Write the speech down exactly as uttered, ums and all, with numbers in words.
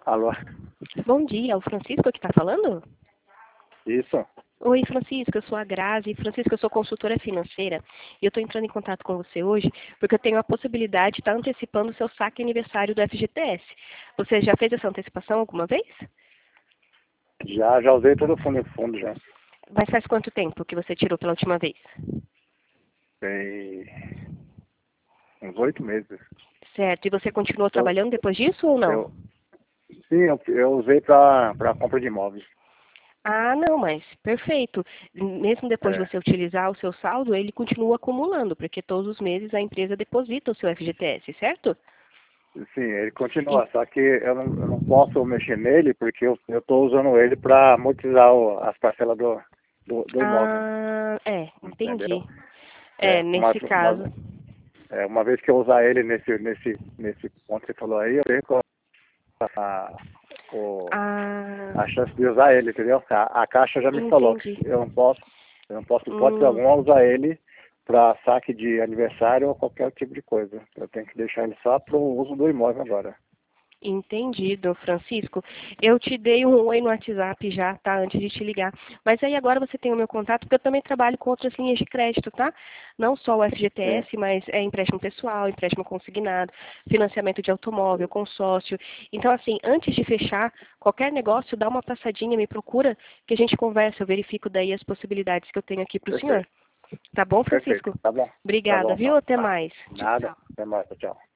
Alô? Bom dia, é o Francisco que está falando? Isso? Oi, Francisco, eu sou a Grazi. Francisco, eu sou consultora financeira e eu estou entrando em contato com você hoje porque eu tenho a possibilidade de estar antecipando o seu saque aniversário do F G T S. Você já fez essa antecipação alguma vez? Já, já usei todo o fundo em fundo já. Mas faz quanto tempo que você tirou pela última vez? Tem uns oito meses. Certo, e você continuou Eu, trabalhando depois disso ou não? eu, sim, eu, eu usei para compra de imóveis. Ah, não, mas perfeito. Mesmo depois de É, você utilizar o seu saldo, ele continua acumulando, porque todos os meses a empresa deposita o seu F G T S, certo? sim, ele E- continua, só que eu não, eu não posso mexer nele porque eu estou usando ele para amortizar o- as parcelas do, do, do imóvel, Ah, é, entendi. entendeu? É, É, uma, nesse caso. uma, é, uma vez que eu usar ele nesse, nesse, nesse ponto que você falou aí, eu perco a, o, Ah, a chance de usar ele, entendeu? A, a Caixa já me falou entendi. que eu não posso, eu não posso, em hipótese Hum, alguma, usar ele para saque de aniversário ou qualquer tipo de coisa. Eu tenho que deixar ele só para o uso do imóvel agora. entendido, Francisco. Eu te dei um oi no WhatsApp já, tá? Antes de te ligar. Mas aí agora você tem o meu contato, porque eu também trabalho com outras linhas de crédito, tá? Não só o Sim, F G T S, mas é empréstimo pessoal, empréstimo consignado, financiamento de automóvel, consórcio. Então, assim, antes de fechar qualquer negócio, dá uma passadinha, me procura, que a gente conversa, eu verifico daí as possibilidades que eu tenho aqui para o senhor. perfeito, Tá bom, perfeito. Francisco? Tá bom, tá bom Obrigada, viu? então. Até mais. Tchau, Nada, tchau. até mais, tchau.